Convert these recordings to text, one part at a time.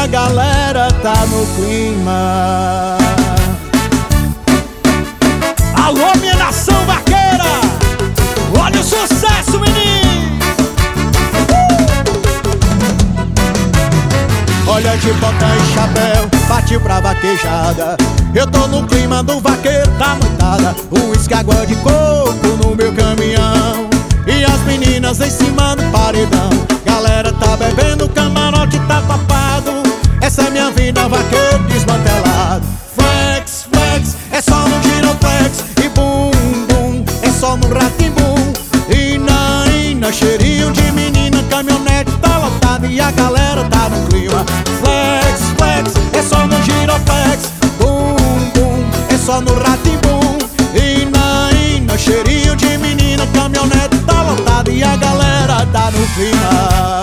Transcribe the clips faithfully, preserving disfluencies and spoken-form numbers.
galera tá no clima. Alô, minha nação vaqueira, olha o sucesso, menino. Olha de bota e chapéu, partiu pra vaquejada. Eu tô no clima do vaqueiro da noitada. Um uísque, água de coco no meu caminhão e as meninas em cima do paredão. Galera tá bebendo, o camarote tá tapado. Essa é minha vida, vaqueiro desmantelado. Flex, flex, é só no giroflex. E bum, bum, é só no ratimbum. Ina, ina, cheirinho de menina. Caminhonete tá lotada e a galera tá no clima. Flex, flex, é só no giroflex. Bum, bum, é só no ratimbum. Ina, ina, cheirinho de menina. Caminhonete tá lotada e a galera tá no clima.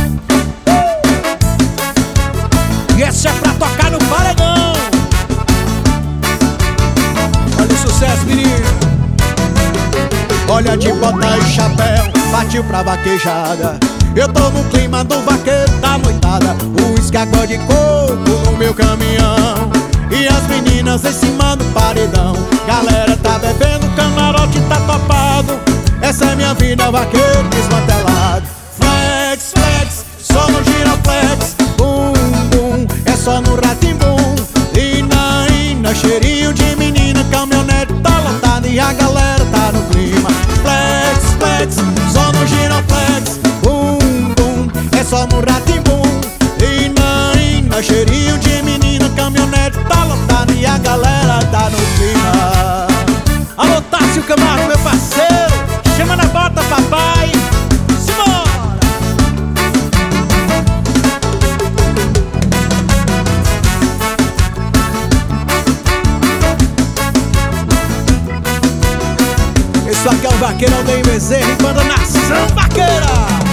E essa é pra tocar no paredão. Olha o sucesso, menino. Olha de bota e chapéu, partiu pra vaquejada. Eu tô no clima do vaqueiro da noitada. O uísque, água de coco no meu caminhão e as meninas em cima do paredão. Galera tá bebendo, o camarote tá topado. Essa é minha vida, vaqueiro desmantelado. Flex, flex, só no giroflex. Bum, bum, é só no ratimbum. Ina, ina, cheirinho de menina. Caminhonete tá lotada e a galera tá no clima. Flex, flex, só no giroflex. Bum, bum, é só no ratimbum. Ina, ina, cheirinho de menina. Caminhonete tá lotada e a galera tá no clima. Alô, Tássio Camargo, meu parceiro, chama na bota, papai. Simbora! Isso aqui é o Vaqueirão da Bezerra e banda Nação Vaqueira.